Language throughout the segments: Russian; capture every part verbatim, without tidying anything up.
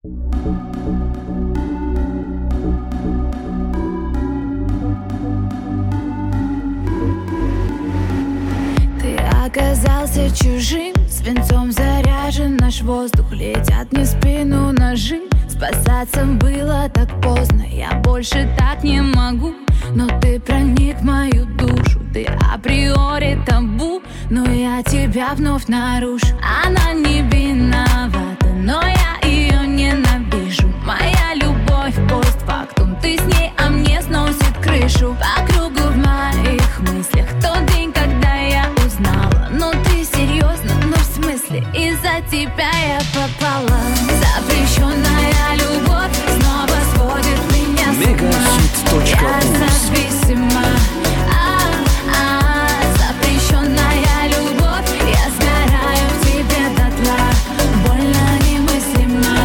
Ты оказался чужим, свинцом заряжен наш воздух. Летят мне в спину ножи, спасаться было так поздно. Я больше так не могу, но ты проник в мою душу. Ты априори табу, но я тебя вновь нарушу. Она не виновата, но я ее ненавижу. Моя любовь постфактум, ты с ней, а мне сносит крышу. По кругу в моих мыслях тот день, когда я узнала. Ну ты серьезно, ну в смысле, из-за тебя я попала. Запрещенная любовь снова сводит меня с ума. Я зависима. Запрещенная любовь, я сгораю в тебе дотла. Больно немыслимо.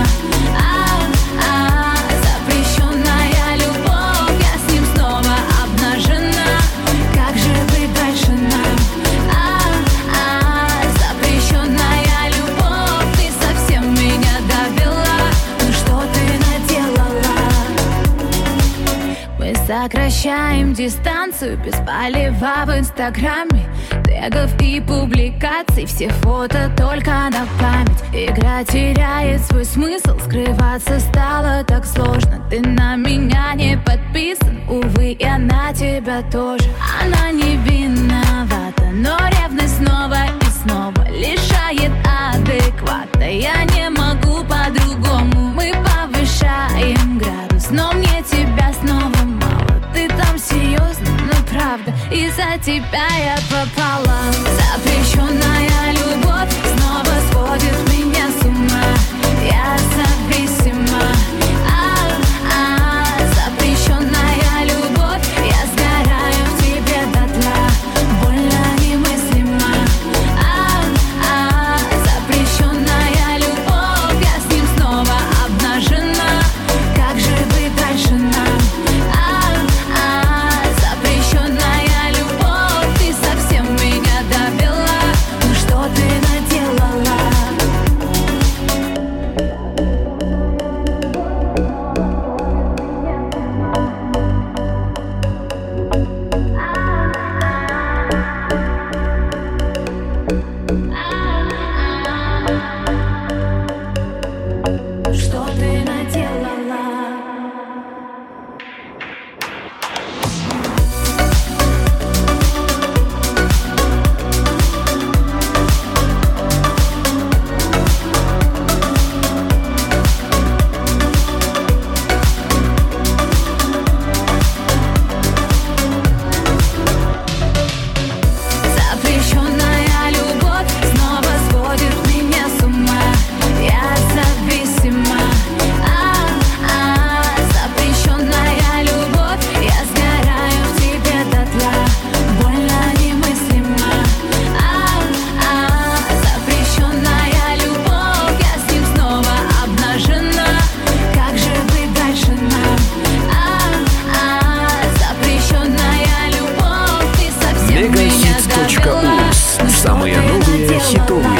Запрещенная любовь, я с ним снова обнажена. Как же быть дальше нам? Запрещенная любовь, ты совсем меня довела. Ну что ты наделала? Мы сокращаем дистанцию без полива в инстаграме. Тегов и публикаций, все фото только на память. Игра теряет свой смысл, скрываться стало так сложно. Ты на меня не подписан, увы, я на тебя тоже. Она не виновата, но ревность снова и снова лишает адеквата. Я не могу по-другому, мы повышаем градус, но мне тебя снова мало. Ты там серьезно, ну правда, из-за тебя я попала. Запрещенная любовь снова сводит меня с ума. Я зависима. Запрещенная любовь, я сгораю в тебе дотла. Больно немыслимо. Запрещенная любовь, я с ним снова обнажена. Как же быть дальше нам? Запрещенная любовь, ты совсем меня довела. Ну что ты наделала? Что ты наделала? Запрещенная любовь снова сводит меня с ума. Я зависима. Запрещенная любовь, я сгораю в тебе дотла. Больно немыслимо. Запрещенная любовь, я с ним снова обнажена. Как же быть дальше нам? Запрещенная любовь, ты совсем меня довела. Мегахит.уз. Самые новые хитовые